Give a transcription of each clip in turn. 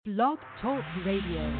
Blog Talk Radio.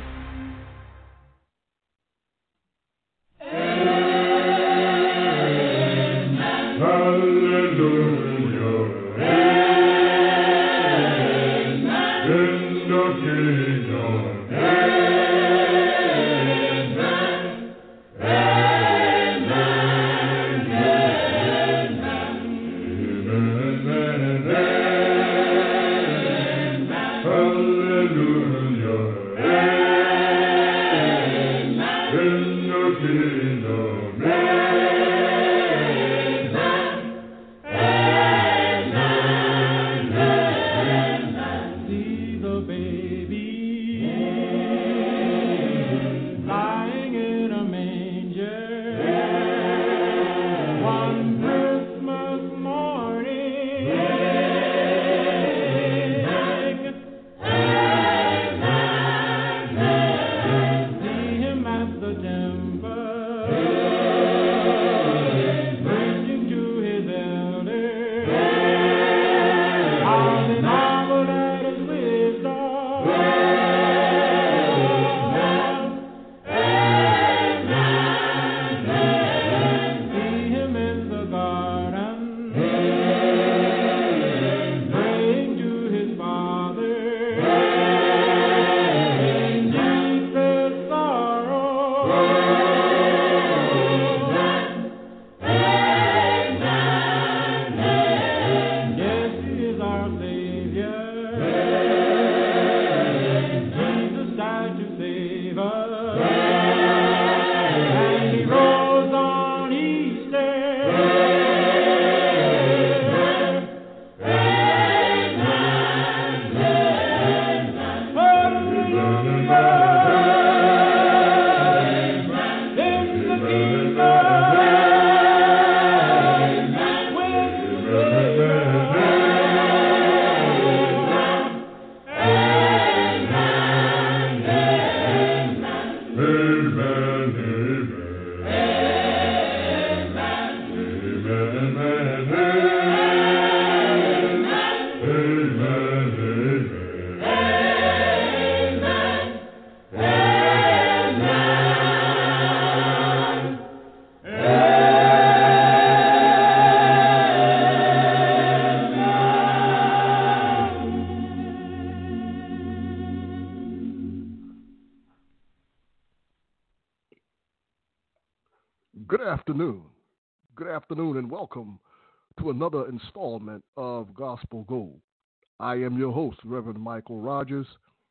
Good afternoon, and welcome to another installment of Gospel Gold. I am your host, Reverend Michael Rogers.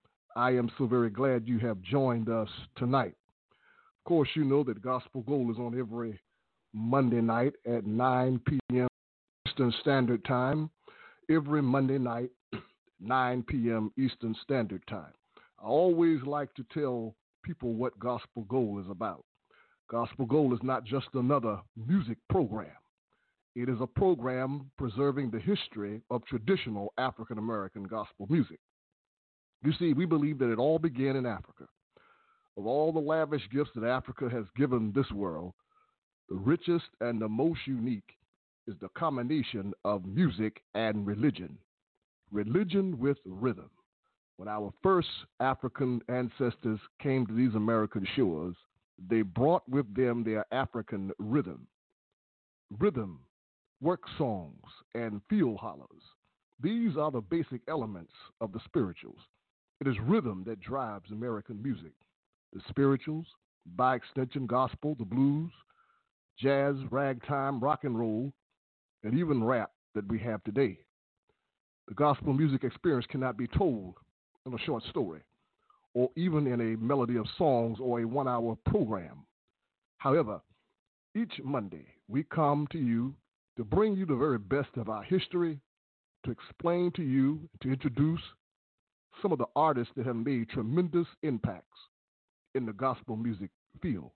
I am so very glad you have joined us tonight. Of course, you know that Gospel Gold is on every Monday night at 9 p.m. Eastern Standard Time. Every Monday night, 9 p.m. Eastern Standard Time. I always like to tell people what Gospel Gold is about. Gospel Gold is not just another music program. It is a program preserving the history of traditional African American gospel music. You see, we believe that it all began in Africa. Of all the lavish gifts that Africa has given this world, the richest and the most unique is the combination of music and religion. Religion with rhythm. When our first African ancestors came to these American shores, they brought with them their African rhythm. Rhythm, work songs, and field hollers. These are the basic elements of the spirituals. It is rhythm that drives American music. The spirituals, by extension, gospel, the blues, jazz, ragtime, rock and roll, and even rap that we have today. The gospel music experience cannot be told in a short story, or even in a melody of songs or a 1-hour program. However, each Monday we come to you to bring you the very best of our history, to explain to you, to introduce some of the artists that have made tremendous impacts in the gospel music field.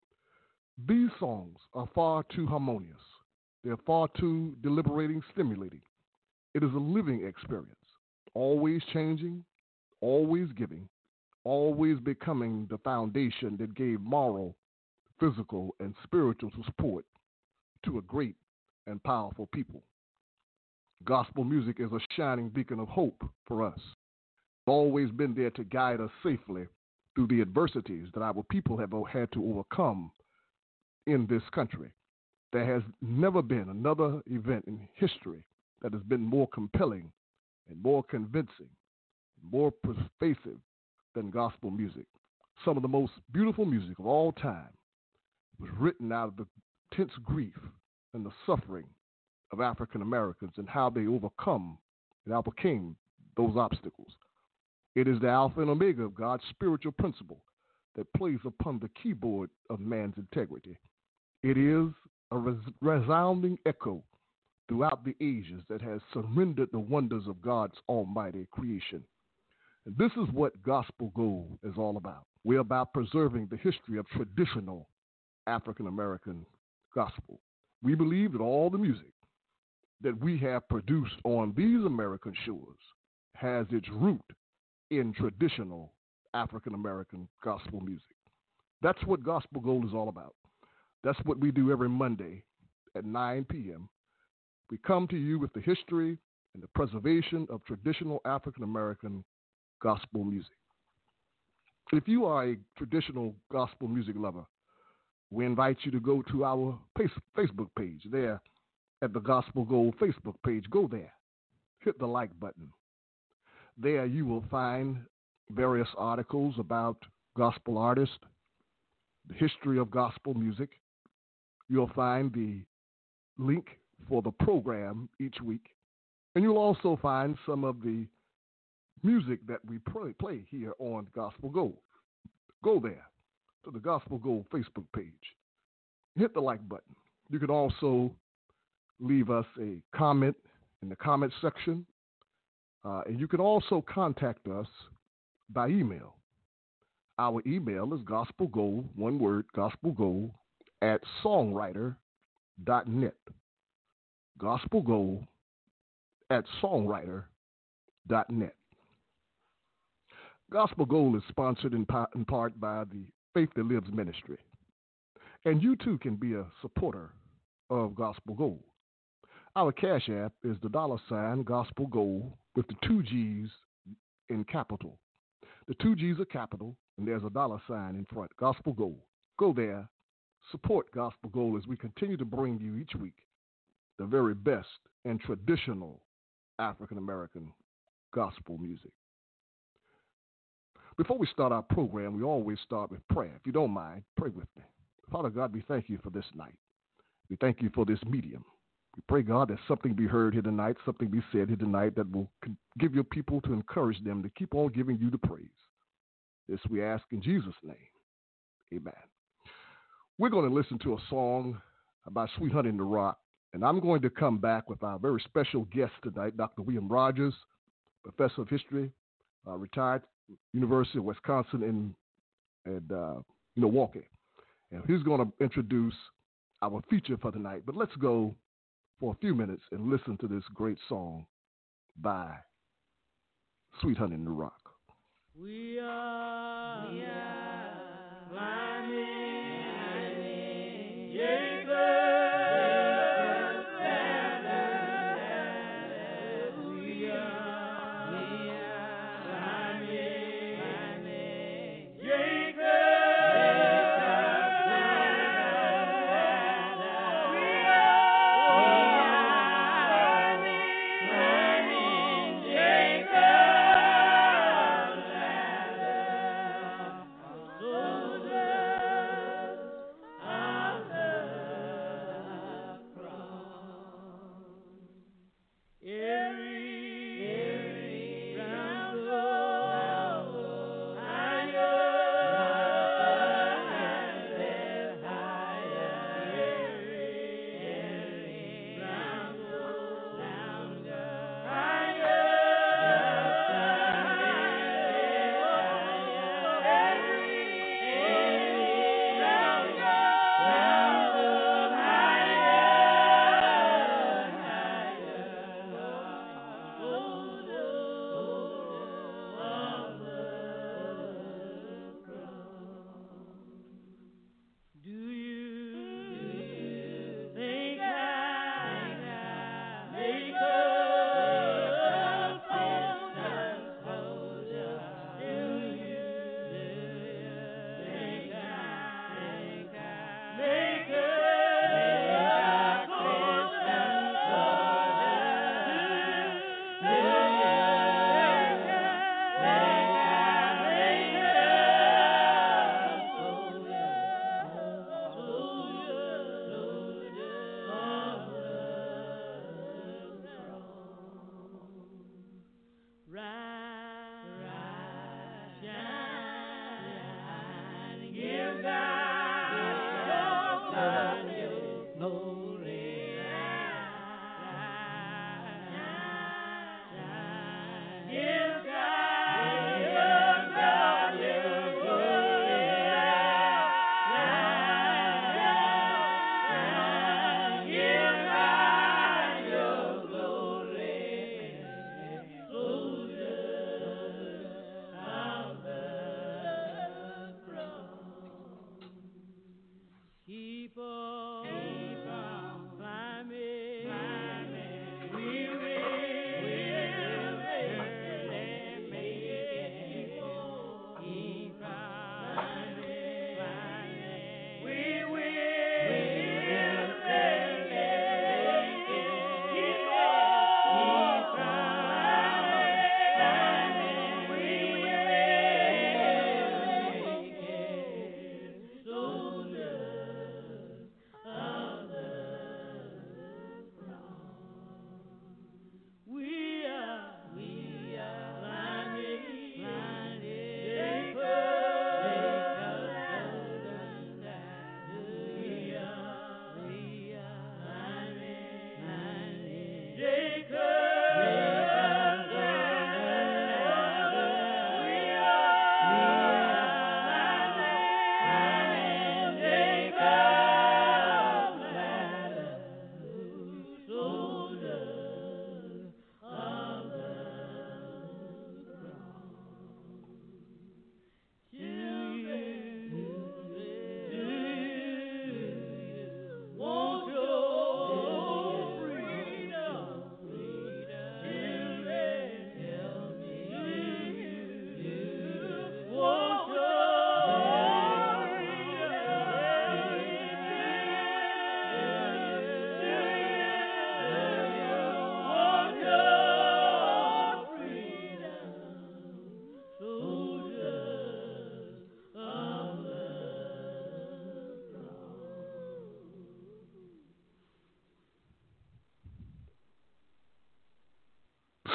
These songs are far too harmonious. They're far too deliberating, stimulating. It is a living experience, always changing, always giving, always becoming the foundation that gave moral, physical, and spiritual support to a great and powerful people. Gospel music is a shining beacon of hope for us. always been there to guide us safely through the adversities that our people have had to overcome in this country. There has never been another event in history that has been more compelling and more convincing, more pervasive than gospel music. Some of the most beautiful music of all time was written out of the intense grief and the suffering of African Americans and how they overcome and overcame those obstacles. It is the Alpha and Omega of God's spiritual principle that plays upon the keyboard of man's integrity. It is a resounding echo throughout the ages that has surrendered the wonders of God's almighty creation. And this is what Gospel Gold is all about. We're about preserving the history of traditional African American gospel. We believe that all the music that we have produced on these American shores has its root in traditional African American gospel music. That's what Gospel Gold is all about. That's what we do every Monday at 9 p.m. We come to you with the history and the preservation of traditional African American gospel music. If you are a traditional gospel music lover, we invite you to go to our Facebook page there at the Gospel Gold Facebook page. Go there. Hit the like button. There you will find various articles about gospel artists, the history of gospel music. You'll find the link for the program each week. And you'll also find some of the music that we play here on Gospel Gold. Go there to the Gospel Gold Facebook page. Hit the like button. You can also leave us a comment in the comment section. And you can also contact us by email. Our email is gospelgold, one word, gospelgold, at songwriter.net. Gospelgold at songwriter.net. Gospel Gold is sponsored in part by the Faith That Lives Ministry. And you too can be a supporter of Gospel Gold. Our cash app is the $ Gospel Gold with the 2 G's in capital. The 2 G's are capital, and there's a $ in front, Gospel Gold. Go there, support Gospel Gold as we continue to bring you each week the very best and traditional African American gospel music. Before we start our program, we always start with prayer. If you don't mind, pray with me. Father God, we thank you for this night. We thank you for this medium. We pray, God, that something be heard here tonight, something be said here tonight that will give your people to encourage them to keep on giving you the praise. This we ask in Jesus' name. Amen. We're going to listen to a song by Sweet Honey in the Rock, and I'm going to come back with our very special guest tonight, Dr. William Rogers, professor of history, retired University of Wisconsin in Milwaukee. And he's going to introduce our feature for tonight. But let's go for a few minutes and listen to this great song by Sweet Honey in the Rock. We are climbing Jacob's ladder. We are climbing Jacob's ladder. We are climbing Jacob's ladder.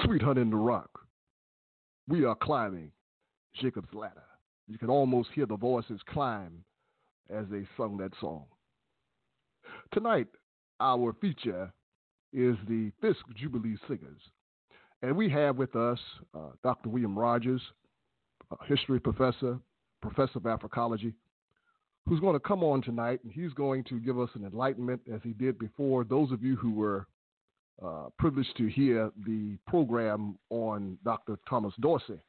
Sweet Honey in the Rock. We are climbing Jacob's Ladder. You can almost hear the voices climb as they sung that song. Tonight, our feature is the Fisk Jubilee Singers. And we have with us Dr. William Rogers, a history professor, professor of Africology, who's going to come on tonight, and he's going to give us an enlightenment as he did before. Those of you who were privileged to hear the program on Dr. Thomas Dorsey,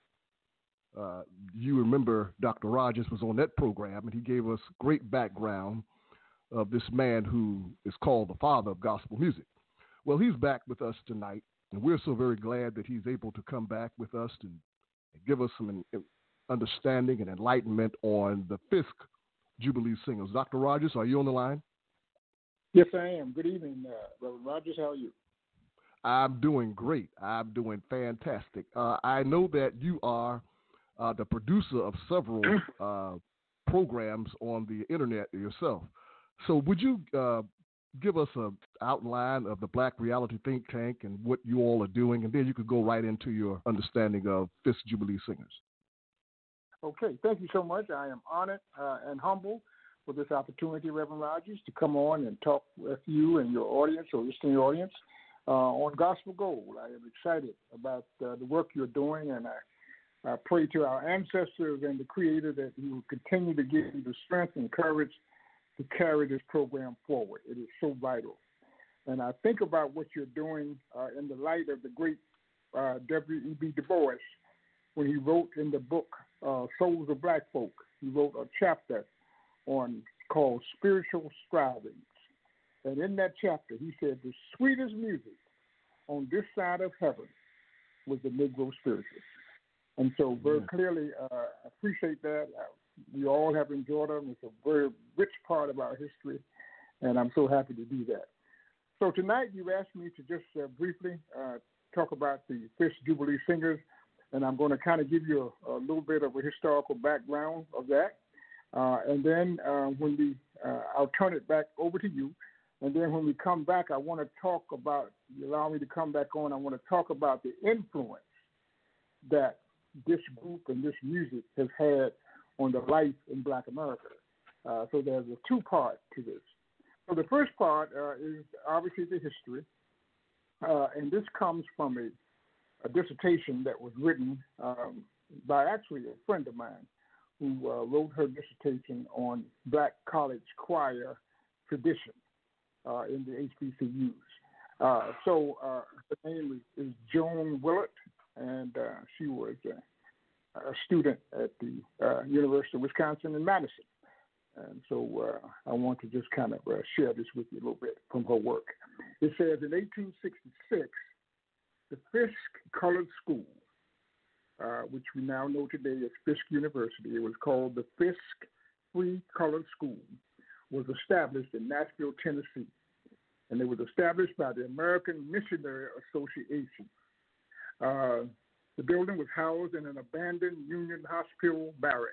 you remember Dr. Rogers was on that program, and he gave us great background of this man who is called the father of gospel music. Well, he's back with us tonight, and we're so very glad that he's able to come back with us and give us some understanding and enlightenment on the Fisk Jubilee Singers. Dr. Rogers, are you on the line? Yes, I am. Good evening, Reverend Rogers. How are you? I'm doing great. I'm doing fantastic. I know that you are the producer of several programs on the internet yourself. So would you give us an outline of the Black Reality Think Tank and what you all are doing, and then you could go right into your understanding of Fisk Jubilee Singers. Okay, thank you so much. I am honored and humbled for this opportunity, Reverend Rogers, to come on and talk with you and your audience or listening audience on Gospel Gold. I am excited about the work you're doing, and I pray to our ancestors and the Creator that He will continue to give you the strength and courage to carry this program forward. It is so vital. And I think about what you're doing in the light of the great W.E.B. Du Bois when he wrote in the book Souls of Black Folk. He wrote a chapter called Spiritual Strivings. And in that chapter, he said the sweetest music on this side of heaven was the Negro spiritual. And so very clearly, I appreciate that. We all have enjoyed them. It's a very rich part of our history, and I'm so happy to do that. So tonight you've asked me to just briefly talk about the Fisk Jubilee Singers, and I'm going to kind of give you a little bit of a historical background of that. And then I'll turn it back over to you. And then when we come back, I want to talk about, you allow me to come back on, I want to talk about the influence that this group and this music has had on the life in Black America. So there's a two-part to this. So the first part is obviously the history, and this comes from a dissertation that was written by actually a friend of mine who wrote her dissertation on Black college choir tradition in the HBCUs. So her name is Joan Willett, and she was a student at the University of Wisconsin in Madison. And so I want to just kind of share this with you a little bit from her work. It says in 1866, the Fisk Colored School, which we now know today as Fisk University, it was called the Fisk Free Colored School, was established in Nashville, Tennessee. And it was established by the American Missionary Association. The building was housed in an abandoned Union Hospital barracks.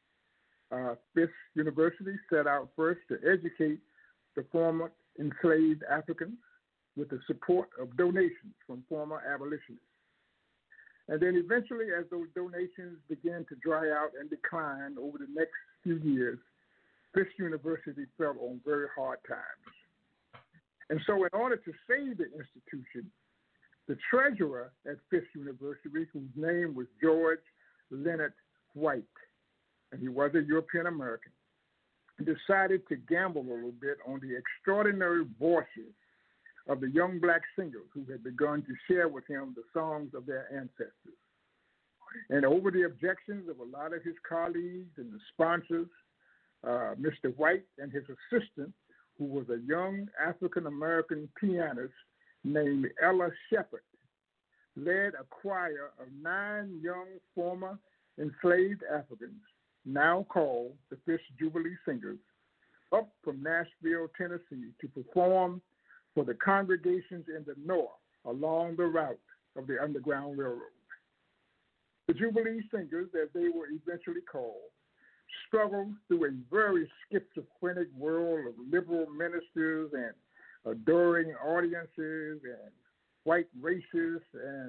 Fisk University set out first to educate the former enslaved Africans with the support of donations from former abolitionists. And then eventually, as those donations began to dry out and decline over the next few years, Fisk University fell on very hard times. And so in order to save the institution, the treasurer at Fisk University, whose name was George Leonard White, and he was a European American, decided to gamble a little bit on the extraordinary voices of the young black singers who had begun to share with him the songs of their ancestors. And over the objections of a lot of his colleagues and the sponsors, Mr. White and his assistant, who was a young African-American pianist named Ella Shepherd, led a choir of 9 young former enslaved Africans, now called the Fisk Jubilee Singers, up from Nashville, Tennessee, to perform for the congregations in the north along the route of the Underground Railroad. The Jubilee Singers, as they were eventually called, struggled through a very schizophrenic world of liberal ministers and adoring audiences and white racists and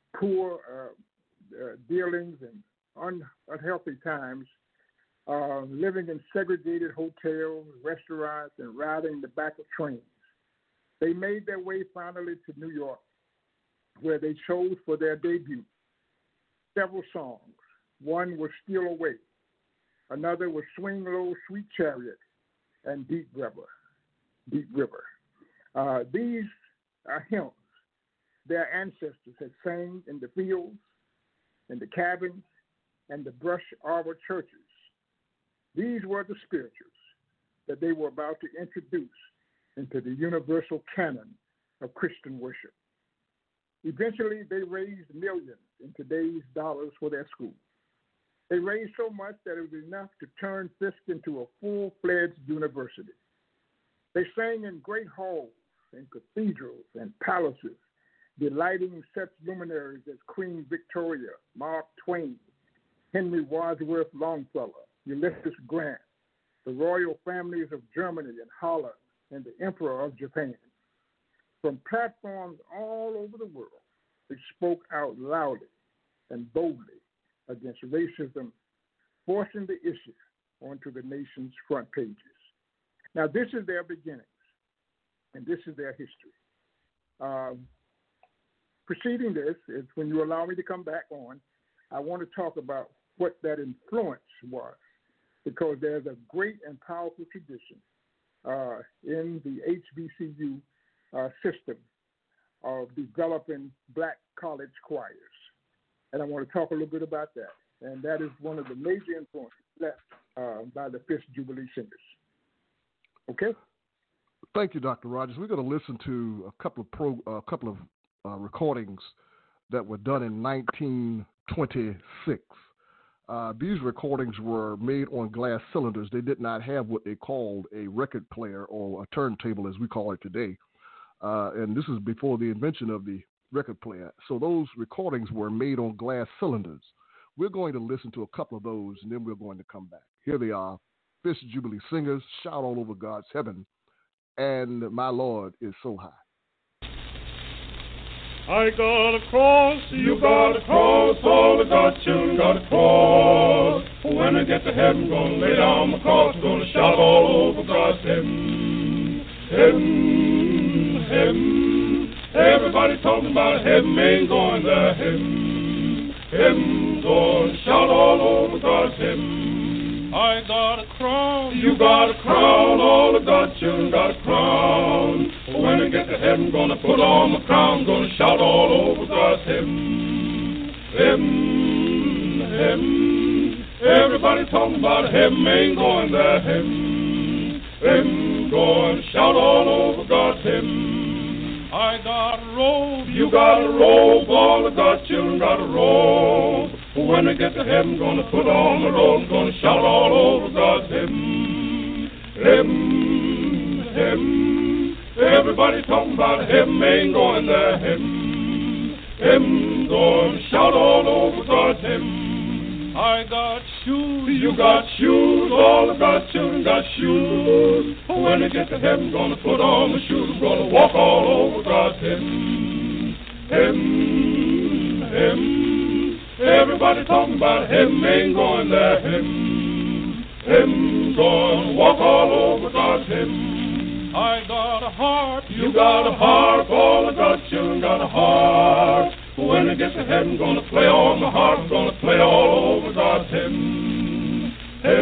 poor dealings and unhealthy times, living in segregated hotels, restaurants, and riding the back of trains. They made their way finally to New York, where they chose for their debut several songs. One was Steal Away. Another was Swing Low, Sweet Chariot, and Deep River. Deep River. These are hymns their ancestors had sang in the fields, in the cabins, and the brush arbor churches. These were the spirituals that they were about to introduce into the universal canon of Christian worship. Eventually, they raised millions in today's dollars for their school. They raised so much that it was enough to turn Fisk into a full-fledged university. They sang in great halls and cathedrals and palaces, delighting such luminaries as Queen Victoria, Mark Twain, Henry Wadsworth Longfellow, Ulysses Grant, the royal families of Germany and Holland, and the Emperor of Japan. From platforms all over the world, they spoke out loudly and boldly against racism, forcing the issue onto the nation's front pages. Now, this is their beginnings, and this is their history. Preceding this is when you allow me to come back on, I want to talk about what that influence was, because there's a great and powerful tradition in the HBCU system of developing black college choirs. And I want to talk a little bit about that. And that is one of the major influences left by the Fisk Jubilee Singers. Okay? Thank you, Dr. Rogers. We're going to listen to a couple of recordings that were done in 1926. These recordings were made on glass cylinders. They did not have what they called a record player or a turntable, as we call it today. And this is before the invention of the record player. So those recordings were made on glass cylinders. We're going to listen to a couple of those, and then we're going to come back. Here they are, Fisk Jubilee Singers, Shout All Over God's Heaven, and My Lord is So High. I gotta cross, you gotta cross, all the God's children gotta cross. When I get to heaven, gonna lay down my cross, gonna shout all over God's heaven. Heaven, heaven, everybody talking about heaven, ain't going there, heaven. Heaven, gonna shout all over God's heaven. I got a crown, you got a crown, all the God's children got a crown. When I get to heaven, gonna put on my crown, gonna shout all over God's heaven. Heaven, heaven, everybody talking about heaven, ain't going there, heaven. Heaven, gonna shout all over God's heaven. I got a robe, you got a robe, all the God's children got a robe. When I get to heaven, gonna put on the robe, gonna shout all over God's heaven. Heaven, heaven, everybody talking about heaven, ain't going there, heaven. Heaven, gonna shout all over God's heaven. I got shoes, you got shoes, all the God's children got shoes. When I get to heaven, gonna put on my shoes, gonna walk all over God's heaven. Heaven, heaven, everybody talking about heaven, ain't going there, heaven. Heaven, gonna walk all over God's heaven. I got a harp, you got a harp, all the God's children got a harp. When I get to heaven, gonna play on my harp, gonna play all over God's heaven.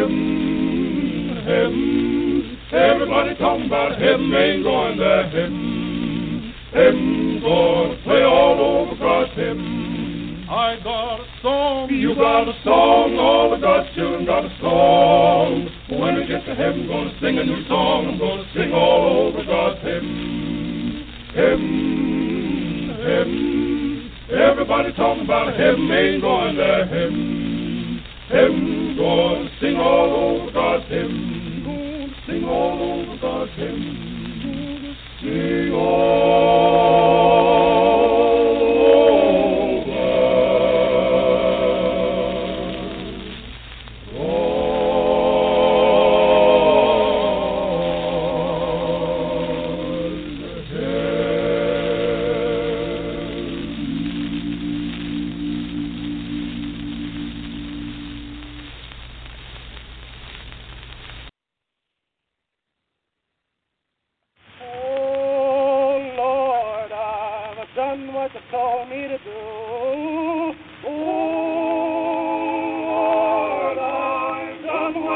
Heaven, heaven, everybody talking about heaven, ain't going there, heaven. Heaven, gonna play all over God's heaven. I got a song, you got a song, all the God's children got a song. When I get to heaven, gonna sing a new song, I'm gonna sing all over God's heaven. Heaven, heaven, everybody talking about heaven, ain't going there, heaven. Heaven, gonna sing all over God's heaven. Gonna sing all over God's heaven. Sing all.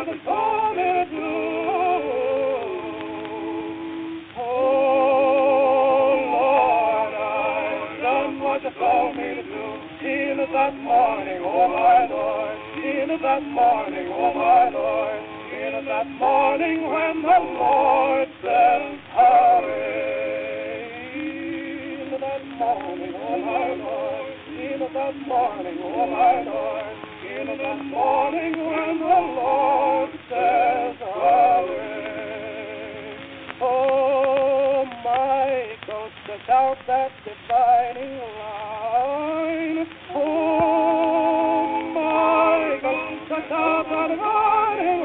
what you told me to do. Oh, Lord, I've done what you told me to do. In that morning, oh my Lord, in that morning, oh my Lord, in that morning when the Lord said, hurry. In that morning, oh my Lord, in that morning, oh my Lord, in that morning when the Lord says, hurry. Oh, Michael, set out that dividing line. Oh, Michael, set out that dividing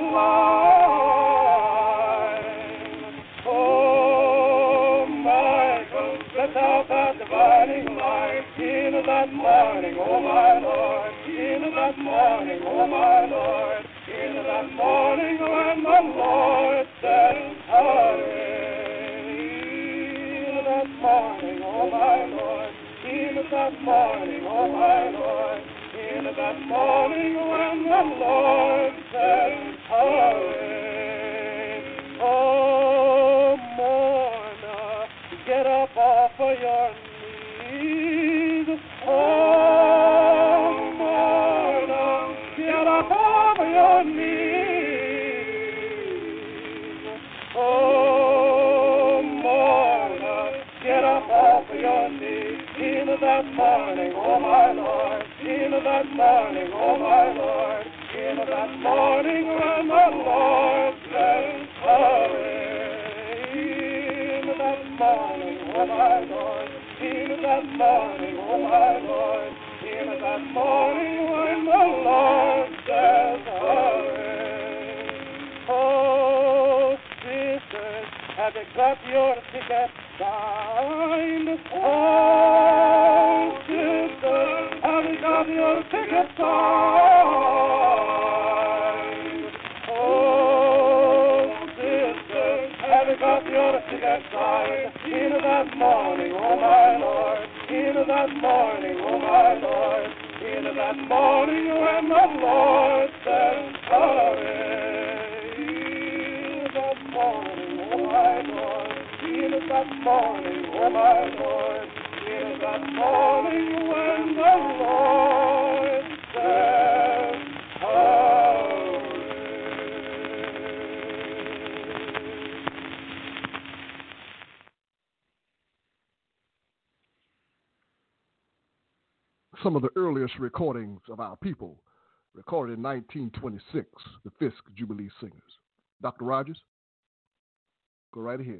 line. Oh, Michael, set out that dividing line. In that morning, oh my Lord, in that morning, oh my Lord, in that morning when the Lord said, hurry. In that morning, oh my Lord, in that morning, oh my Lord, in that morning when the Lord said, hurry. Oh, mourner, get up off of your knees. Oh, mourner, get up off of your knees. Oh, mourner, get up off of your knees. In that morning, oh my Lord, in that morning, oh my Lord, in that morning when the Lord says, hurry. In that morning, oh my Lord, in that morning, oh my Lord, in that morning when the Lord says, hurry. Oh, sisters, have you got your ticket signed? Oh, sisters, have you got your ticket signed? Oh, sisters, have you got your ticket signed? In that morning, oh my Lord, in that morning, oh my Lord, in that morning when the Lord says, hurry. In that morning, oh my Lord, in that morning, oh my Lord, in that morning when the Lord says, hurry. Some of the earliest recordings of our people, recorded in 1926, the Fisk Jubilee Singers. Dr. Rogers, go right ahead.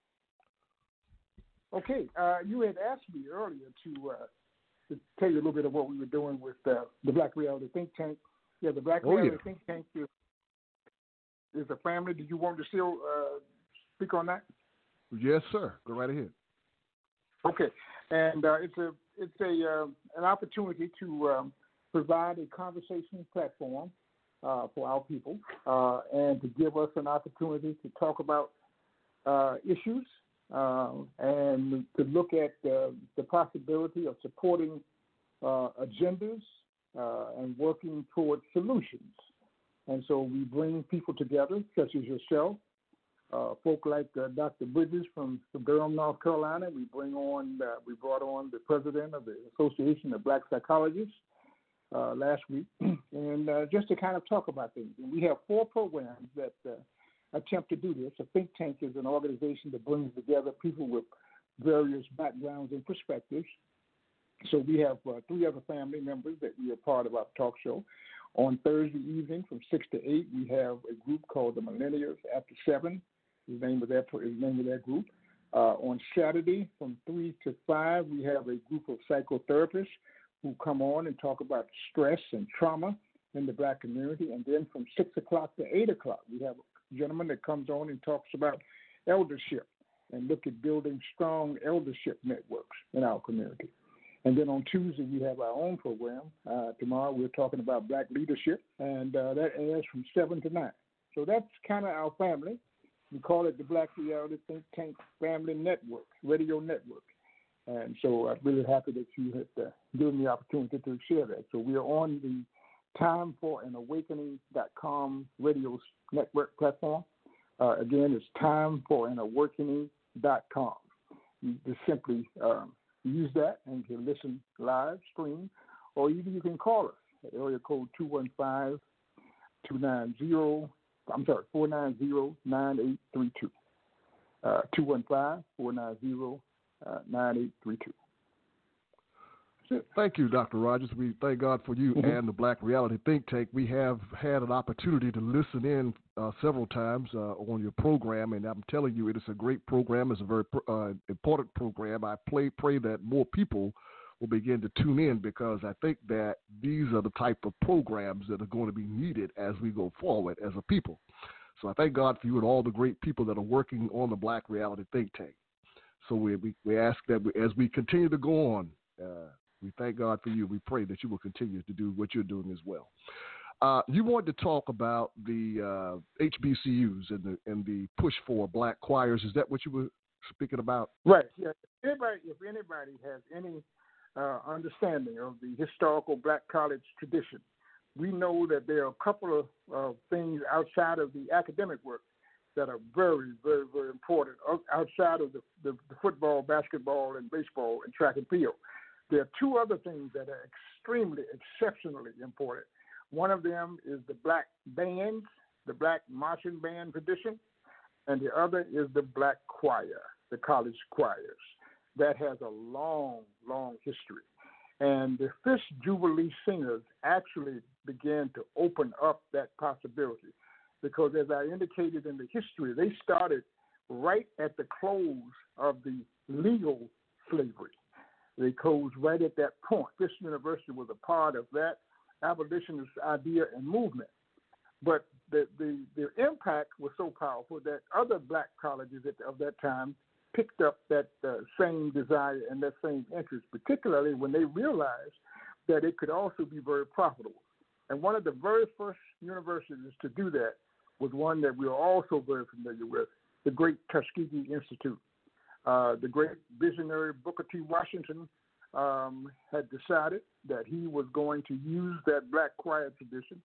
Okay, you had asked me earlier to tell you a little bit of what we were doing with the Black Reality Think Tank. Yeah, the Black Reality Think Tank is a family. Do you want to still speak on that? Yes, sir. Go right ahead. Okay, and it's an opportunity to provide a conversation platform for our people and to give us an opportunity to talk about issues and to look at the possibility of supporting agendas and working towards solutions. And so we bring people together, such as yourself, folk like Dr. Bridges from Durham, North Carolina. We brought on the president of the Association of Black Psychologists last week, and just to kind of talk about things. And we have 4 programs that attempt to do this. A think tank is an organization that brings together people with various backgrounds and perspectives. So we have 3 other family members that we are part of our talk show. On Thursday evening from 6 to 8, we have a group called the Millennials After 7. Is the name of that group. On Saturday from 3 to 5, we have a group of psychotherapists who come on and talk about stress and trauma in the Black community. And then from 6 o'clock to 8 o'clock, we have a gentleman that comes on and talks about eldership and look at building strong eldership networks in our community. And then on Tuesday, we have our own program. Tomorrow, we're talking about Black leadership, and that airs from 7 to 9. So that's kind of our family. We call it the Black Reality Think Tank Family Network, Radio Network. And so I'm really happy that you had given me the opportunity to share that. So we are on the timeforanawakening.com radio network platform. Again, it's timeforanawakening.com. You just simply use that and you can listen live stream, or even you can call us at area code 490-9832. 215-490-9832. Thank you, Dr. Rogers. We thank God for you and the Black Reality Think Tank. We have had an opportunity to listen in several times on your program, and I'm telling you, it is a great program. It's a very important program. I pray that more people will begin to tune in, because I think that these are the type of programs that are going to be needed as we go forward as a people. So I thank God for you and all the great people that are working on the Black Reality Think Tank. So we ask that as we continue to go on, we thank God for you. We pray that you will continue to do what you're doing as well. You wanted to talk about the HBCUs and the push for black choirs. Is that what you were speaking about? Right. Yeah. If anybody has any understanding of the historical black college tradition, we know that there are a couple of things outside of the academic work that are very, very, very important, outside of the football, basketball, and baseball and track and field. There are two other things that are extremely, exceptionally important. One of them is the black bands, the black marching band tradition, and the other is the black choir, the college choirs. That has a long, long history. And the Fisk Jubilee Singers actually began to open up that possibility, because as I indicated in the history, they started right at the close of the legal slavery. They closed right at that point. Fisk University was a part of that abolitionist idea and movement. But the impact was so powerful that other black colleges of that time picked up that same desire and that same interest, particularly when they realized that it could also be very profitable. And one of the very first universities to do that was one that we are also very familiar with, the great Tuskegee Institute. The great visionary Booker T. Washington had decided that he was going to use that black choir tradition.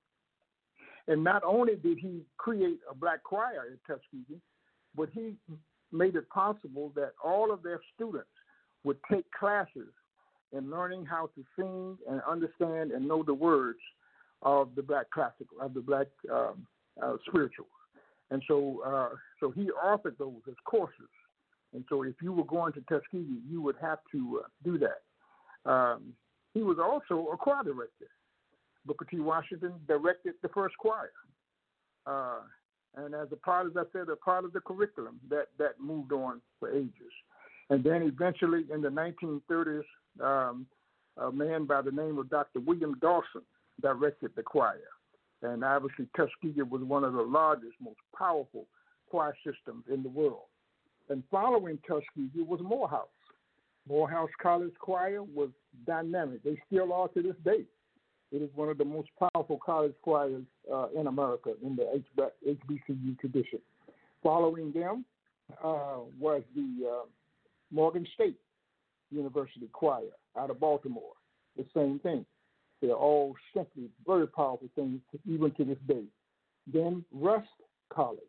And not only did he create a black choir at Tuskegee, but he made it possible that all of their students would take classes in learning how to sing and understand and know the words of the black classical, of the black spirituals. And so he offered those as courses. And so if you were going to Tuskegee, you would have to do that. He was also a choir director. Booker T. Washington directed the first choir. And as a part, as I said, a part of the curriculum that moved on for ages. And then eventually in the 1930s, a man by the name of Dr. William Dawson directed the choir. And obviously Tuskegee was one of the largest, most powerful choir systems in the world. And following Tuskegee was Morehouse. Morehouse College Choir was dynamic. They still are to this day. It is one of the most powerful college choirs in America in the HBCU tradition. Following them was the Morgan State University Choir out of Baltimore. The same thing. They're all simply very powerful things even to this day. Then Rust College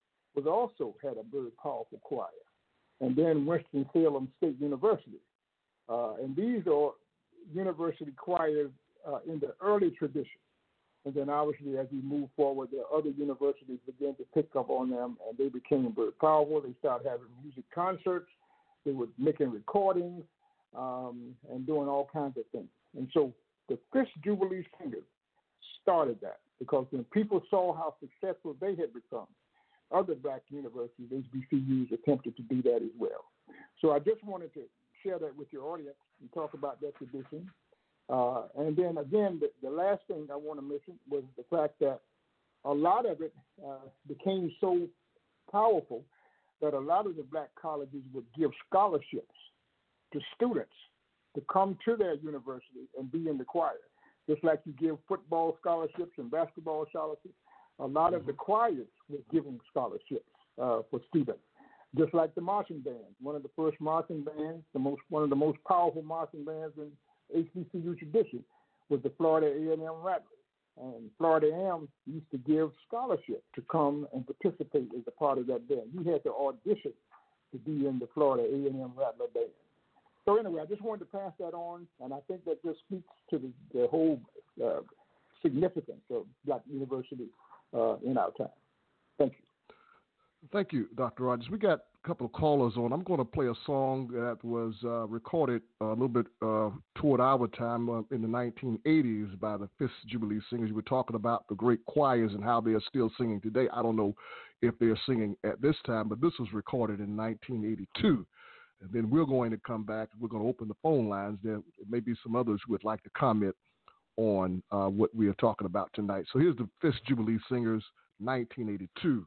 had a very powerful choir. And then Winston-Salem State University. And these are university choirs in the early tradition. And then obviously as we move forward, there are other universities began to pick up on them, and they became very powerful. They started having music concerts. They were making recordings and doing all kinds of things. And so the Fisk Jubilee Singers started that, because when people saw how successful they had become, other black universities, HBCUs, attempted to do that as well. So I just wanted to share that with your audience and talk about that tradition. And then again, the last thing I want to mention was the fact that a lot of it became so powerful that a lot of the black colleges would give scholarships to students to come to their university and be in the choir. Just like you give football scholarships and basketball scholarships, a lot of the choirs were giving scholarships for students. Just like the marching band, one of the first marching bands, one of the most powerful marching bands in HBCU tradition was the Florida A&M Rattlers. And Florida A&M used to give scholarship to come and participate as a part of that band. You had to audition to be in the Florida A&M Rattler band. So anyway, I just wanted to pass that on, and I think that just speaks to the whole significance of Black University in our time. Thank you. Thank you, Dr. Rogers. We got a couple of callers on. I'm going to play a song that was recorded a little bit toward our time in the 1980s by the Fifth Jubilee Singers. We're talking about the great choirs and how they are still singing today. I don't know if they're singing at this time, but this was recorded in 1982. And then we're going to come back. We're going to open the phone lines. There may be some others who would like to comment on what we are talking about tonight. So here's the Fifth Jubilee Singers, 1982.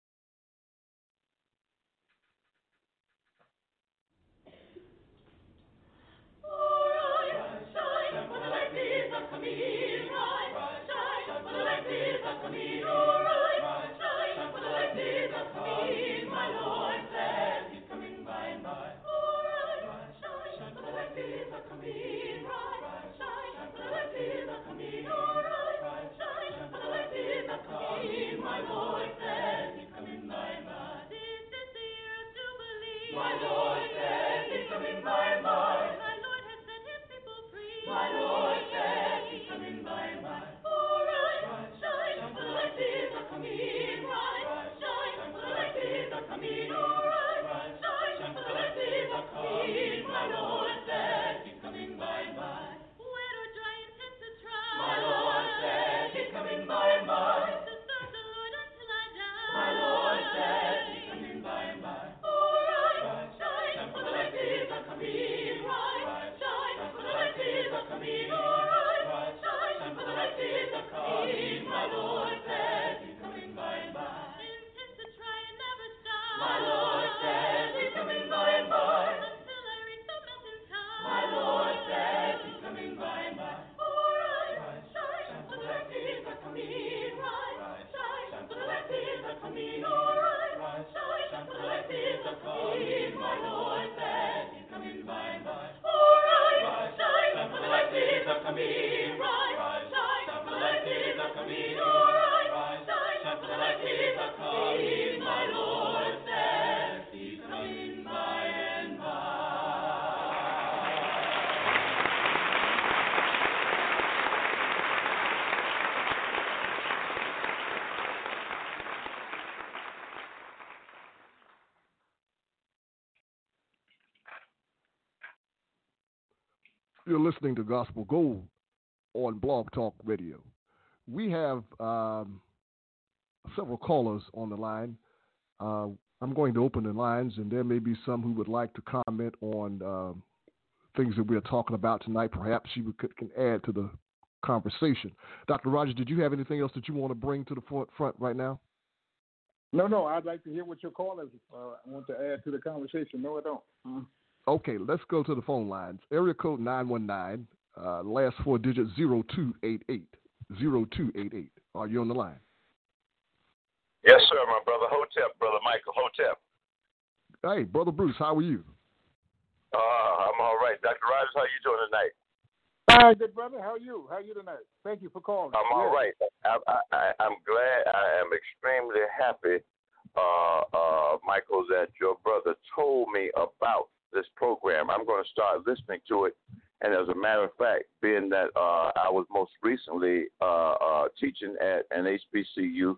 You're listening to Gospel Gold on Blog Talk Radio. We have several callers on the line. I'm going to open the lines, and there may be some who would like to comment on things that we're talking about tonight. Perhaps you can add to the conversation. Dr. Rogers, did you have anything else that you want to bring to the front right now? No. I'd like to hear what your callers want to add to the conversation. No, I don't. Okay, let's go to the phone lines. Area code 919, last four digits 0288. 0288. Are you on the line? Yes, sir, my brother Hotep, brother Michael Hotep. Hey, Brother Bruce, how are you? I'm all right. Dr. Rogers, how you doing tonight? Hi, good brother. How are you? How are you tonight? Thank you for calling. I'm all right. I'm glad. I am extremely happy, Michael, that your brother told me about this program. I'm going to start listening to it. And as a matter of fact, being that I was most recently teaching at an HBCU,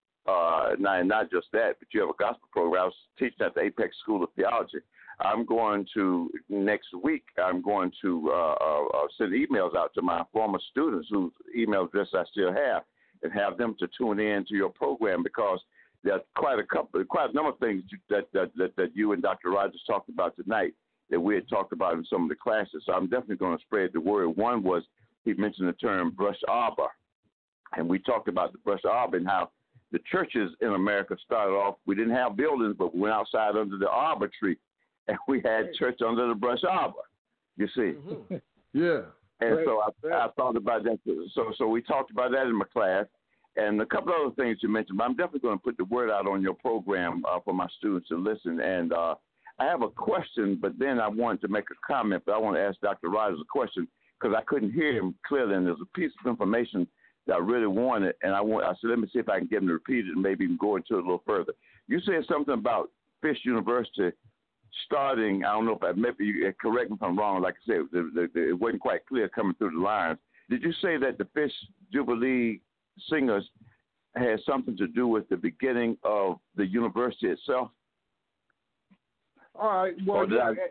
not just that, but you have a gospel program. I was teaching at the Apex School of Theology. I'm going to, next week, I'm going to send emails out to my former students whose email address I still have and have them to tune in to your program, because there's quite a number of things that you and Dr. Rogers talked about tonight that we had talked about in some of the classes. So I'm definitely going to spread the word. One was he mentioned the term brush arbor, and we talked about the brush arbor and how the churches in America started off. We didn't have buildings, but we went outside under the arbor tree, and we had church under the brush arbor. You see? Mm-hmm. Yeah. And so I thought about that. So we talked about that in my class. And a couple of other things you mentioned, but I'm definitely going to put the word out on your program for my students to listen. And I have a question, but then I wanted to make a comment, but I want to ask Dr. Rogers a question because I couldn't hear him clearly. And there's a piece of information that I really wanted, and I said, let me see if I can get them to repeat it and maybe even go into it a little further. You said something about Fisk University starting. I don't know if maybe you correct me if I'm wrong. Like I said, it wasn't quite clear coming through the lines. Did you say that the Fisk Jubilee Singers had something to do with the beginning of the university itself? All right. Well,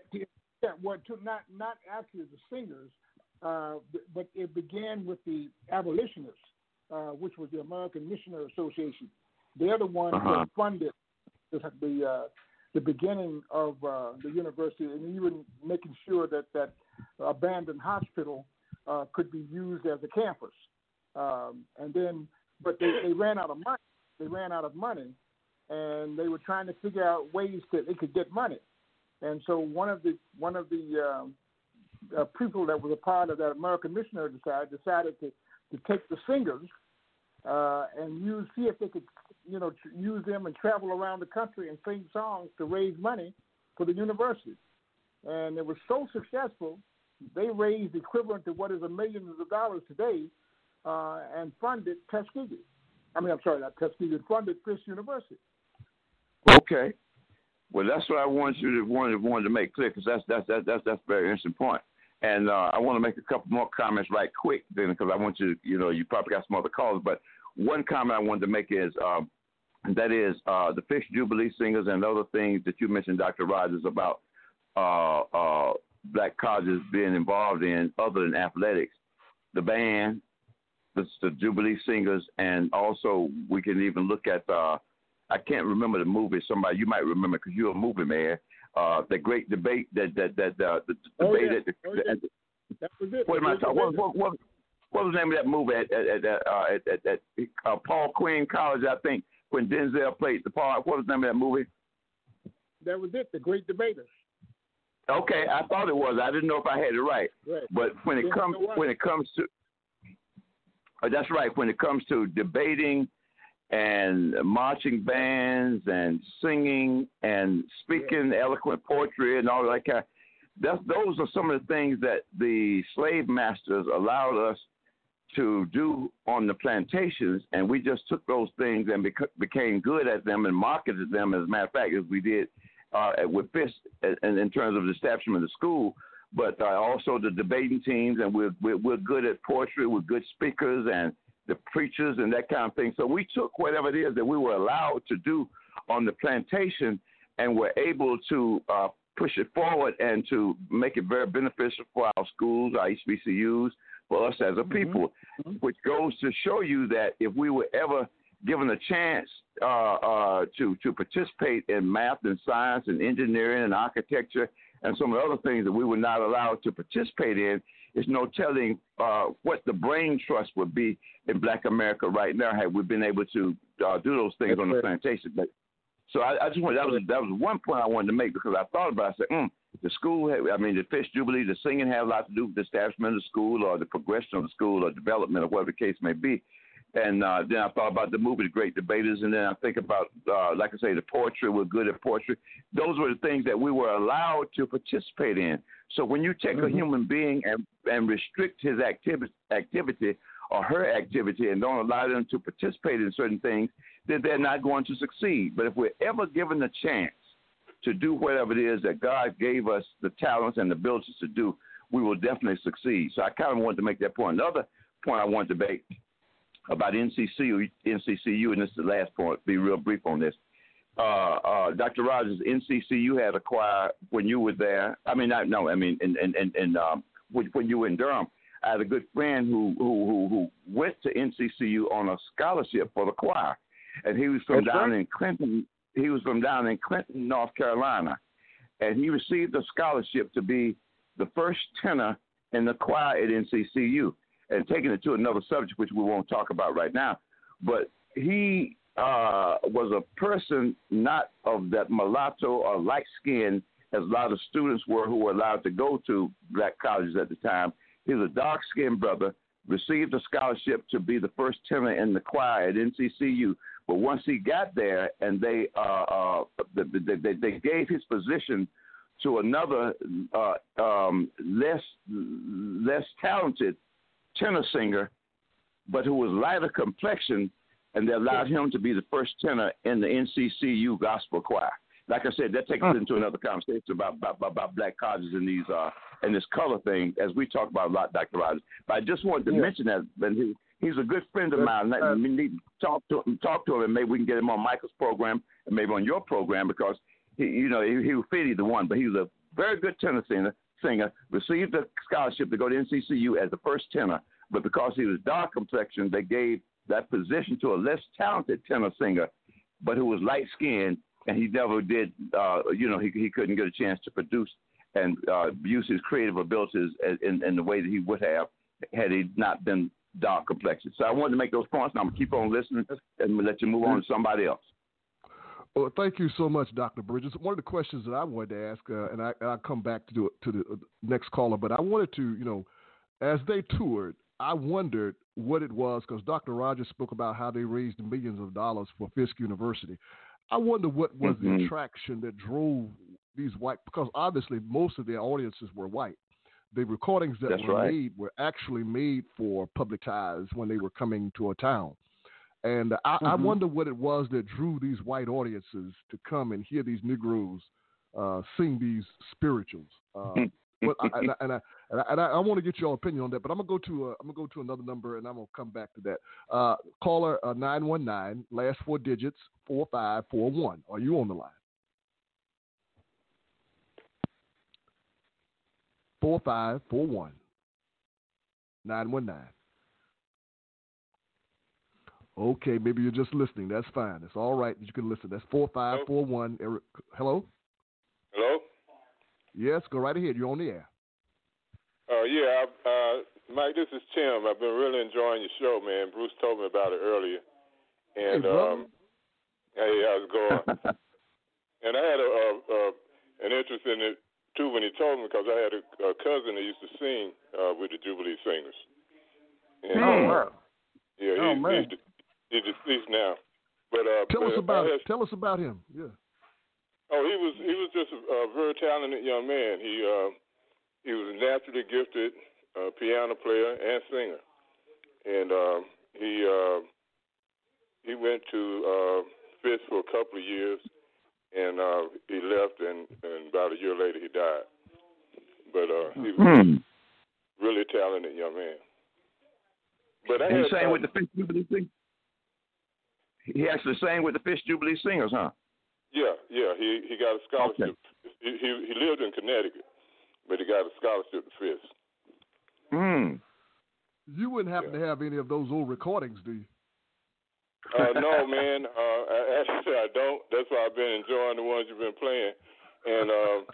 not actually the singers, but it began with the abolitionists, which was the American Missionary Association. They're the ones that funded the beginning of the university, and even making sure that abandoned hospital could be used as a campus. But they ran out of money. They ran out of money, and they were trying to figure out ways that they could get money. And so one of the people that was a part of that American Missionary decided to take the singers and see if they could, use them and travel around the country and sing songs to raise money for the university. And it was so successful, they raised equivalent to what is millions of dollars today, and funded Tuskegee. Funded Fisk University. Okay. Well, that's what I wanted to make clear, because that's a very interesting point. And I want to make a couple more comments right quick, then, because I want you, you probably got some other calls, but one comment I wanted to make is the Fisk Jubilee Singers and other things that you mentioned, Dr. Rogers, about black colleges being involved in other than athletics, the band, the Jubilee Singers, and also we can even look at I can't remember the movie. Somebody you might remember because you're a movie man. The great debate that the debate that was it. What am I talking? What was the name of that movie at Paul Quinn College? I think when Denzel played the part. What was the name of that movie? That was it. The Great Debaters. Okay, I thought it was. I didn't know if I had it right. But when it comes to that's right. When it comes to debating and marching bands and singing and speaking eloquent poetry and all that kind of, those are some of the things that the slave masters allowed us to do on the plantations, and we just took those things and became good at them and marketed them, as a matter of fact, as we did with Fisk in terms of the establishment of the school, but also the debating teams, and we're good at poetry, we're good speakers, and the preachers and that kind of thing. So we took whatever it is that we were allowed to do on the plantation and were able to push it forward and to make it very beneficial for our schools, our HBCUs, for us as a people, which goes to show you that if we were ever given a chance to participate in math and science and engineering and architecture and some of the other things that we were not allowed to participate in, there's no telling what the brain trust would be in Black America right now had we been able to do those things on the plantation. But, so I just wanted, that was one point I wanted to make, because I thought about it. I said, the school, the Fisk Jubilee, the singing had a lot to do with the establishment of the school or the progression of the school or development or whatever the case may be. And then I thought about the movie, The Great Debaters, and then I think about, like I say, the poetry. We're good at poetry. Those were the things that we were allowed to participate in. So when you take a human being and restrict his activity or her activity and don't allow them to participate in certain things, then they're not going to succeed. But if we're ever given the chance to do whatever it is that God gave us the talents and the abilities to do, we will definitely succeed. So I kind of wanted to make that point. Another point I wanted to make about NCCU, and this is the last point, be real brief on this. Dr. Rogers, NCCU had a choir when you were there. When you were in Durham. I had a good friend who went to NCCU on a scholarship for the choir, and he was from down in Clinton. He was from down in Clinton, North Carolina, and he received a scholarship to be the first tenor in the choir at NCCU. And taking it to another subject, which we won't talk about right now, but he was a person not of that mulatto or light skin as a lot of students were who were allowed to go to black colleges at the time. He was a dark-skinned brother, received a scholarship to be the first tenor in the choir at NCCU. But once he got there, and they gave his position to another less talented tenor singer, but who was lighter complexion, and they allowed him to be the first tenor in the NCCU gospel choir. Like I said, that takes us into another conversation about black colleges and these and this color thing, as we talk about a lot, Dr. Rogers. But I just wanted to mention that. And he's a good friend of mine. We need to talk to him, and maybe we can get him on Michael's program and maybe on your program, because he was fit either one. But he was a very good tenor singer, received a scholarship to go to NCCU as the first tenor. But because he was dark complexion, they gave that position to a less talented tenor singer, but who was light skinned. And he never did, he couldn't get a chance to produce and use his creative abilities in the way that he would have had he not been dark complexion. So I wanted to make those points, and I'm going to keep on listening and let you move on to somebody else. Well, thank you so much, Dr. Bridges. One of the questions that I wanted to ask, and I'll come back to the next caller, but I wanted to, as they toured, I wondered what it was, because Dr. Rogers spoke about how they raised millions of dollars for Fisk University. I wonder what was the attraction that drove these white, because obviously most of their audiences were white. The recordings that were made were actually made for public ties when they were coming to a town. And I wonder what it was that drew these white audiences to come and hear these Negroes sing these spirituals. I want to get your opinion on that, but I'm gonna go to another number, and I'm gonna come back to that. Caller 919, last 4 digits 4541. Are you on the line? 4541 919. Okay, maybe you're just listening. That's fine. It's all right. You can listen. That's 4541. Hello. Hello. Yes, go right ahead. You're on the air. Mike, this is Tim. I've been really enjoying your show, man. Bruce told me about it earlier. And, hey, how's it going? And I had an interest in it, too, when he told me, because I had a cousin that used to sing with the Jubilee Singers. And, wow. Yeah, he's deceased now. But Tell us about him. Yeah. Oh, he was just a very talented young man. He was naturally gifted piano player and singer, and he went to Fisk for a couple of years, and he left, and about a year later he died. But he was really talented young man. But he sang with the Fisk Jubilee Singers. He actually sang with the Fisk Jubilee Singers, huh? Yeah. He got a scholarship. Okay. He lived in Connecticut, but he got a scholarship to Fisk. You wouldn't happen to have any of those old recordings, do you? No, man. Actually, I don't. That's why I've been enjoying the ones you've been playing, and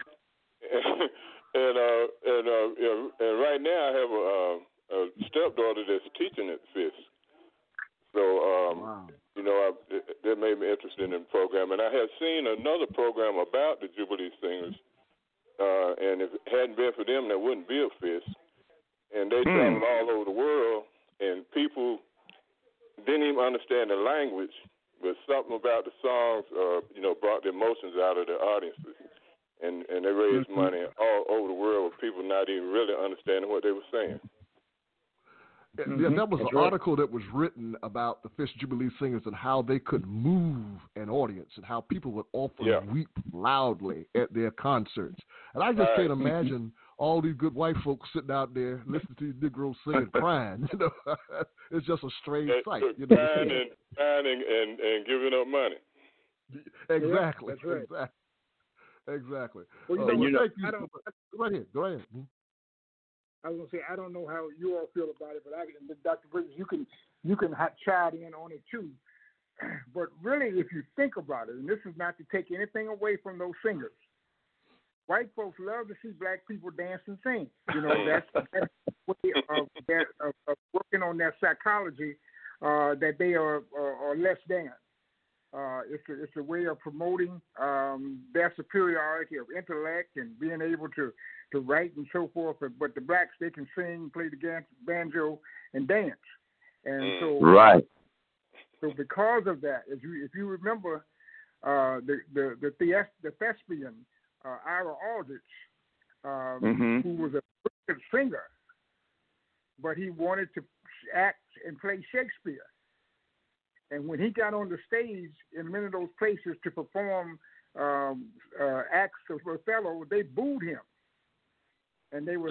right now I have a stepdaughter that's teaching at Fisk. So, wow. That made me interested in the program. And I had seen another program about the Jubilee Singers, and if it hadn't been for them, there wouldn't be a Fisk. And they traveled all over the world, and people didn't even understand the language, but something about the songs, brought the emotions out of the audiences. And they raised money all over the world with people not even really understanding what they were saying. Yeah, that was an article that was written about the Fisk Jubilee Singers and how they could move an audience and how people would often weep loudly at their concerts. And I just can't imagine all these good white folks sitting out there listening to these Negroes sing and crying. It's just a strange sight. Crying and giving up money. Exactly. Yeah, that's right. Exactly. Well, thank you. Go ahead. I was gonna say I don't know how you all feel about it, but Dr. Bridges, you can chime in on it too. But really, if you think about it, and this is not to take anything away from those singers, white folks love to see black people dance and sing. That's way of working on their psychology that they are less than. It's a way of promoting their superiority of intellect and being able to write and so forth. But the blacks, they can sing, play the banjo, and dance. And so, So because of that, if you remember, the thespian Ira Aldrich, who was a good singer, but he wanted to act and play Shakespeare. And when he got on the stage in many of those places to perform acts of Othello, they booed him, and they were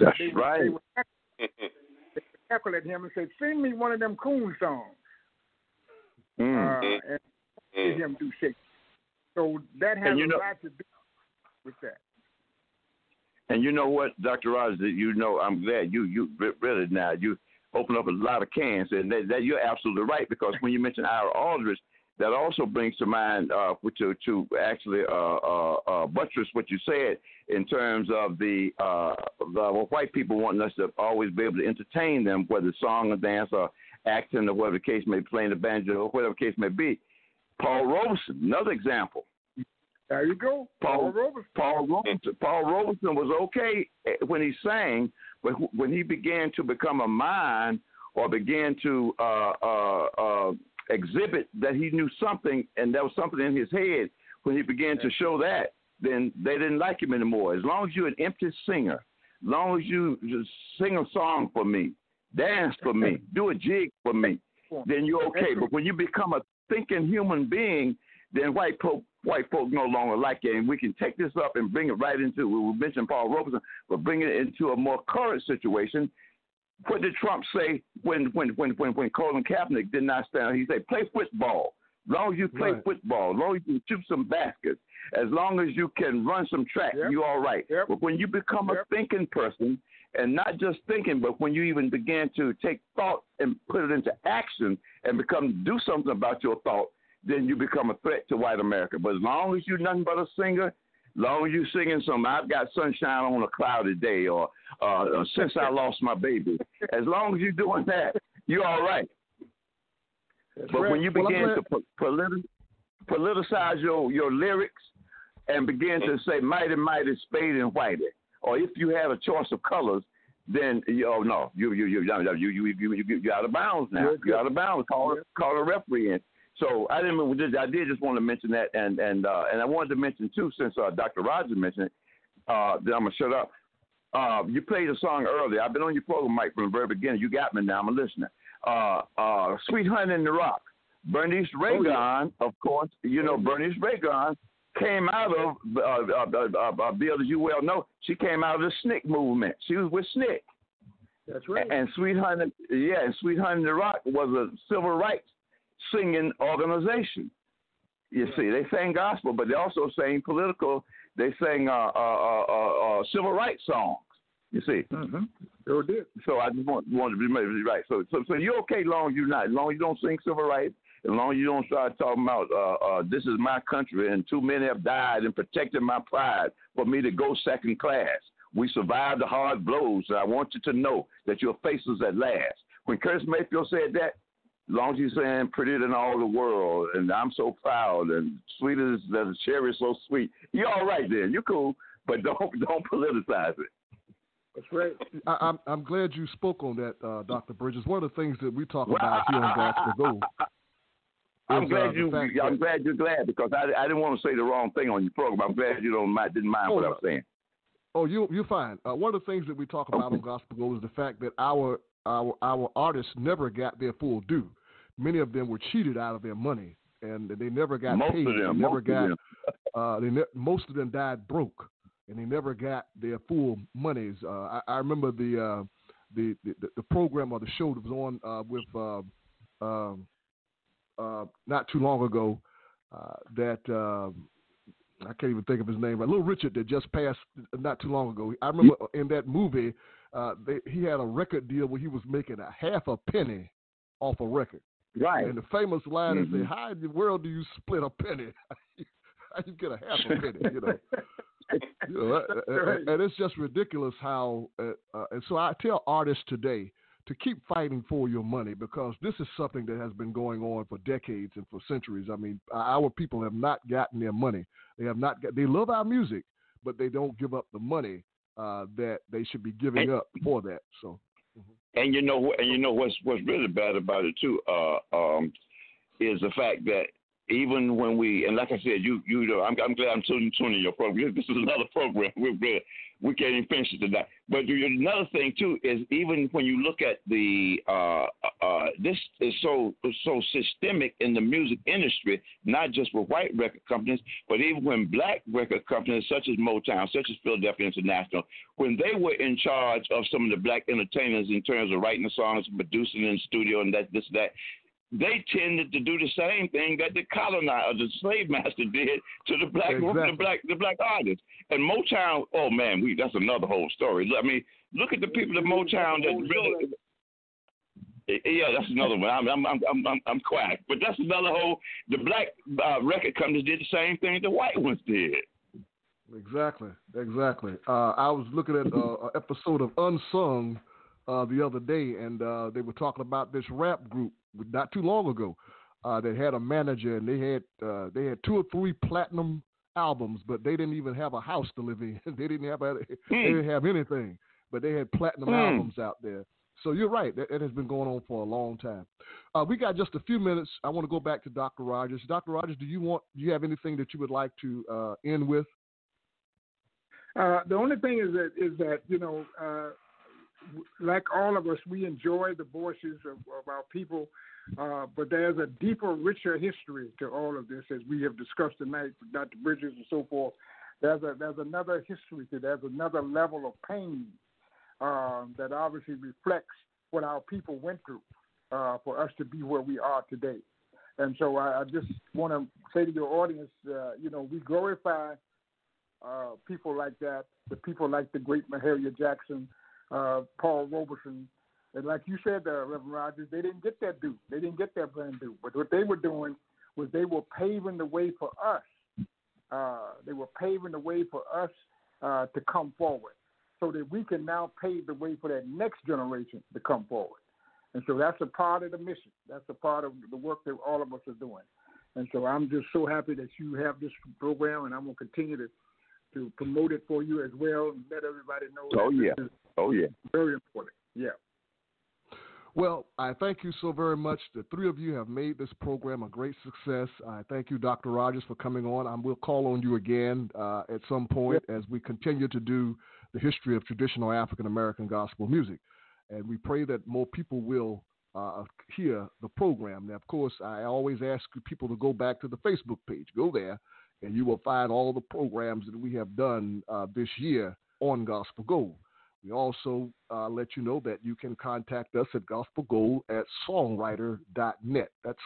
heckle at him and said, "Sing me one of them coon songs," and let him do Shakespeare. So that has a lot to do with that. And you know what, Dr. Rogers, I'm glad you really now you open up a lot of cans, and that you're absolutely right, because when you mention Ira Aldridge, that also brings to mind to actually buttress what you said in terms of the white people wanting us to always be able to entertain them, whether it's song or dance or acting or whatever the case may be, playing the banjo or whatever the case may be. Paul Robeson, another example. There you go. Paul Robeson. Paul Robeson was okay when he sang, but when he began to become a mime or began to exhibit that he knew something and there was something in his head, when he began to show that, then they didn't like him anymore. As long as you're an empty singer, as long as you just sing a song for me, dance for me, do a jig for me, then you're okay. But when you become a thinking human being, then white folk no longer like it. And we can take this up and bring it right into, we mentioned Paul Robeson, but bring it into a more current situation. What did Trump say when Colin Kaepernick did not stand? He said, play football. As long as you play football, as long as you shoot some baskets, as long as you can run some track, you're all right. Yep. But when you become a thinking person, and not just thinking, but when you even begin to take thought and put it into action and do something about your thought, then you become a threat to white America. But as long as you're nothing but a singer, as long as you're singing some "I've Got Sunshine on a Cloudy Day" or "Since I Lost My Baby," as long as you're doing that, you're all right. But when you begin to politicize your lyrics and begin to say "mighty, mighty, spade and whitey," or if you have a choice of colors, then you're out of bounds now. You're out of bounds. Call a referee in. So I did just want to mention that, and I wanted to mention too, since Dr. Rogers mentioned it, then I'm gonna shut up. You played a song earlier. I've been on your program, Mike, from the very beginning. You got me now. I'm a listener. "Sweet Honey in the Rock." Bernice Reagon, of course. You know Bernice Reagon came out of Bill, as you well know. She came out of the SNCC movement. She was with SNCC. That's right. And Sweet Honey in the Rock was a civil rights singing organization. You see, they sang gospel, but they also sang political. They sang civil rights songs. You see, Sure did. So I just wanted to be right. So you're okay as long as you're not, as long as you don't sing civil rights, as long as you don't start talking about this is my country and too many have died in protecting my pride for me to go second class. We survived the hard blows, and I want you to know that your face is at last. When Curtis Mayfield said that, as long as you're saying prettier than all the world, and I'm so proud, and sweet as the cherry is so sweet, you're all right then. You're cool, but don't politicize it. That's right. I'm glad you spoke on that, Dr. Bridges. One of the things that we talk about here on Gospel Gold. I'm glad you're glad, because I didn't want to say the wrong thing on your program. I'm glad you didn't mind what I'm saying. Oh, you're fine. One of the things that we talk about on Gospel Gold is the fact that our artists never got their full due. Many of them were cheated out of their money, and they never got paid. Most of them died broke, and they never got their full monies. I remember the program or the show that was on with not too long ago that I can't even think of his name. But Little Richard that just passed not too long ago. I remember in that movie. He had a record deal where he was making a half a penny off a record. Right. And the famous line is, "How in the world do you split a penny? How you get a half a penny?" And it's just ridiculous how. And so I tell artists today to keep fighting for your money, because this is something that has been going on for decades and for centuries. I mean, our people have not gotten their money. They have not. They love our music, but they don't give up the money that they should be giving up for that. So, and what's really bad about it too is the fact that even when and like I said, I'm glad I'm tuning your program. This is another program. We can't even finish it tonight. But another thing too is even when you look at this is so systemic in the music industry, not just with white record companies, but even when black record companies such as Motown, such as Philadelphia International, when they were in charge of some of the black entertainers in terms of writing the songs, producing in the studio, and that. They tended to do the same thing that the colonizer, the slave master, did to the black the black artists. And Motown, oh man, that's another whole story. I mean, look at the people at Motown that really. Yeah, that's another one. I'm quiet, but that's another whole. The black record companies did the same thing the white ones did. Exactly. I was looking at an episode of Unsung the other day, and they were talking about this rap group not too long ago. They had a manager, and they had 2 or 3 platinum albums, but they didn't even have a house to live in. They didn't have anything, but they had platinum albums out there. So you're right. That has been going on for a long time. We got just a few minutes. I want to go back to Dr. Rogers. Dr. Rogers, do you have anything that you would like to end with? The only thing is that like all of us, we enjoy the voices of our people, but there's a deeper, richer history to all of this, as we have discussed tonight with Dr. Bridges and so forth. There's another history to there's another level of pain that obviously reflects what our people went through for us to be where we are today. And so I just want to say to your audience, we glorify people like that, the people like the great Mahalia Jackson, Paul Robeson, and like you said, Reverend Rogers, they didn't get their due. They didn't get their brand due. But what they were doing was they were paving the way for us. They were paving the way for us to come forward, so that we can now pave the way for that next generation to come forward. And so that's a part of the mission. That's a part of the work that all of us are doing. And so I'm just so happy that you have this program, and I'm going to continue to promote it for you as well and let everybody know. Oh, yeah. Very important. Yeah. Well, I thank you so very much. The 3 of you have made this program a great success. I thank you, Dr. Rogers, for coming on. I will call on you again at some point as we continue to do the history of traditional African-American gospel music. And we pray that more people will hear the program. Now, of course, I always ask people to go back to the Facebook page. Go there, and you will find all the programs that we have done this year on Gospel Gold. We also let you know that you can contact us at gospelgold@songwriter.net. That's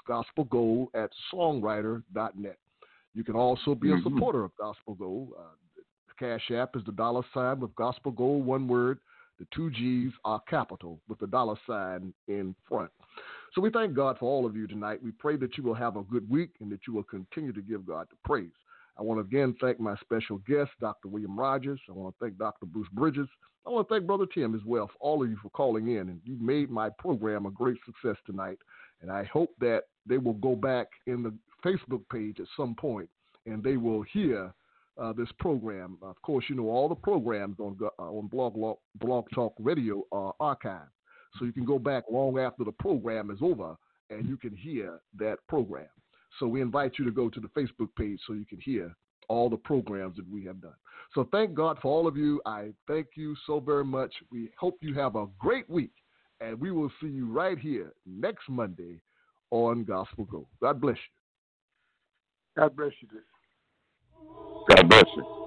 gospelgold@songwriter.net. You can also be a supporter of Gospel Gold. The Cash App is the $ with Gospel Gold, one word. The 2 G's are capital with the $ in front. So we thank God for all of you tonight. We pray that you will have a good week and that you will continue to give God the praise. I want to again thank my special guest, Dr. William Rogers. I want to thank Dr. Bruce Bridges. I want to thank Brother Tim as well, for all of you for calling in. And you made my program a great success tonight. And I hope that they will go back in the Facebook page at some point and they will hear this program. Of course, all the programs on Blog Talk Radio are archived. So you can go back long after the program is over and you can hear that program. So we invite you to go to the Facebook page so you can hear all the programs that we have done. So thank God for all of you. I thank you so very much. We hope you have a great week, and we will see you right here next Monday on Gospel Go. God bless you. God bless you. God bless you.